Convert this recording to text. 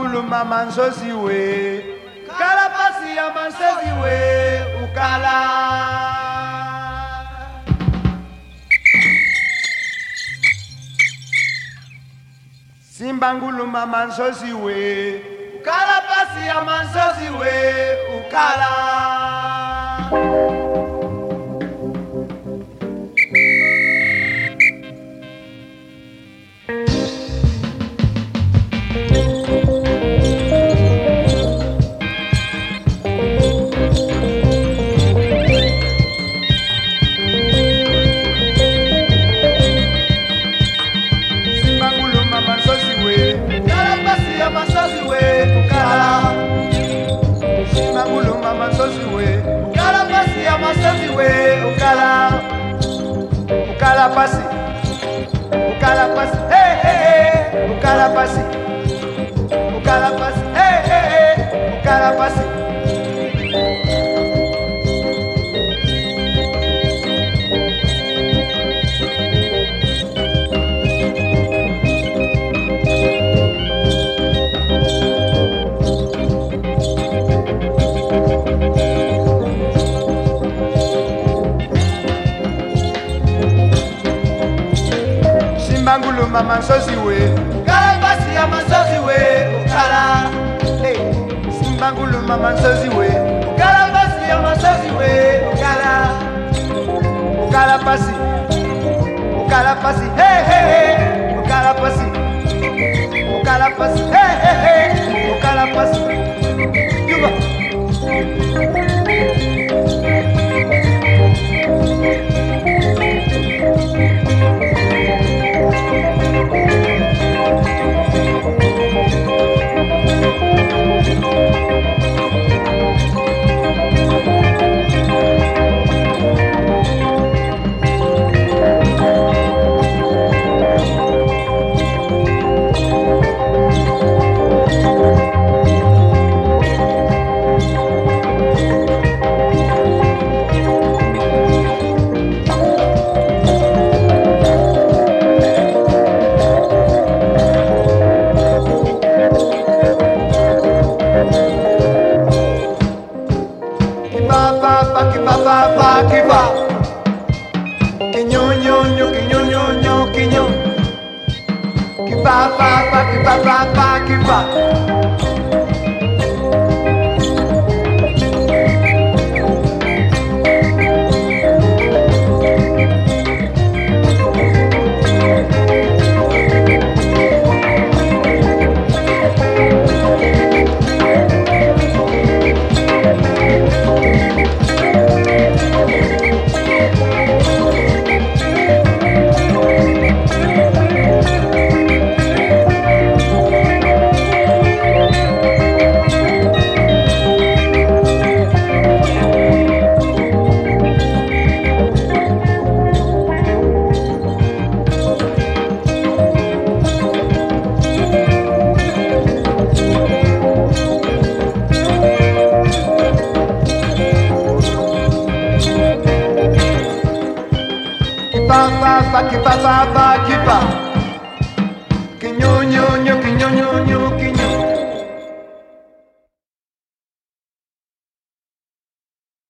Simbanguluma mansozi we Kalapasi ya mansozi we ukala Simbanguluma mansozi we Kalapasi ya mansozi we ukala Ukalapasi, ukalapasi, hey hey hey, ukalapasi, ukalapasi, hey hey hey, ukalapasi. Simbanguluma mansozi we Kalapasi ya mansozi we ukala hey. Simbanguluma mansozi we Kalapasi ya mansozi we ukala Ukalapasi Ukalapasi hey hey hey Ukalapasi Ukalapasi hey hey hey Ukalapasi Yuba Kiba Kinyonyonyo kinyonyonyo kinyo Kiba kiba Kiba Kinyonyonyo kinyonyonyo